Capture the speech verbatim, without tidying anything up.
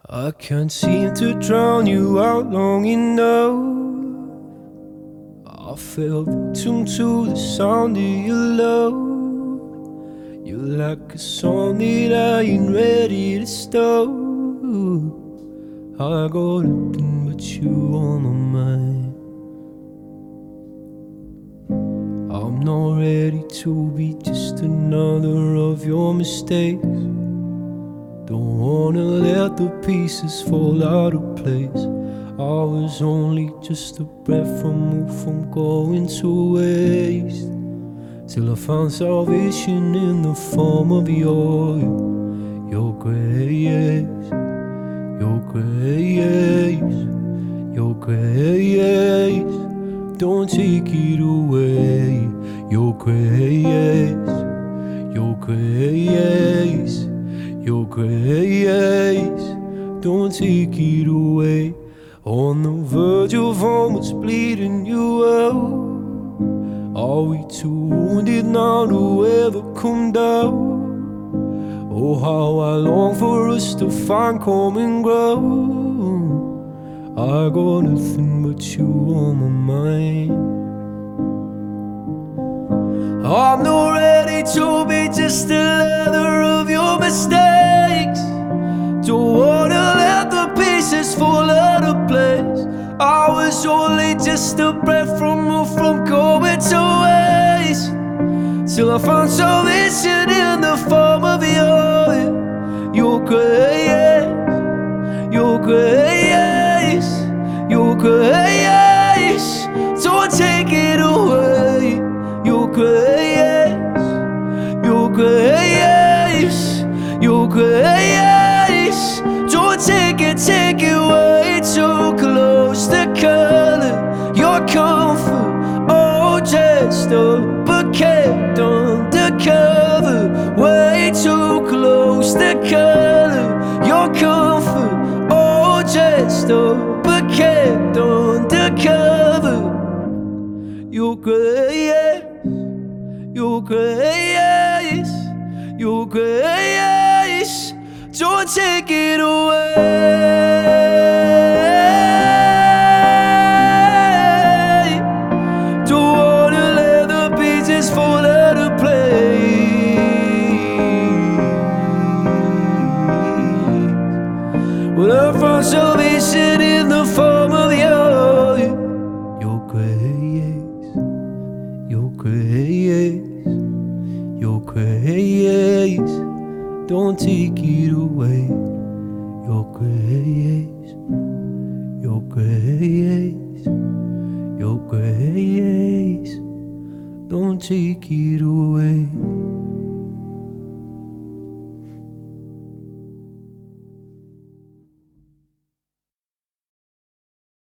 I can't seem to drown you out long enough. I fell victim to the sound of your love. You're like a song that I ain't ready to stop. I got nothing but you on my mind. I'm not ready to be just another of your mistakes. Don't wanna let the pieces fall out of place. I was only just a breath removed from going to waste, till I found salvation in the form of your Your grace, your grace, your grace. Don't take it away. Your grace, your grace, your grace. Don't take it away. On the verge of almost bleeding you out. Are we too wounded now to ever come down? Oh, how I long for us to find common ground. I got nothing but you on my mind. I'm not ready to be just another of your mistakes. Don't wanna let the pieces fall out of place. I was only just a breath removed from going to waste, till I found salvation in the form of your Your grace, your grace, your grace. Don't take it away. Your grace, your grace, your grace. Don't take it, take it way too close to color. Your comfort, all dressed up but kept undercover. Way too close to color. Your comfort, all dressed up but kept undercover. Your grace, your grace, your grace. Don't take it away. Don't wanna let the pieces fall out of place. Well, I found salvation in the form of your Your grace, your grace, your grace. Don't take it away. Your grace, your grace, your grace. Don't take it away.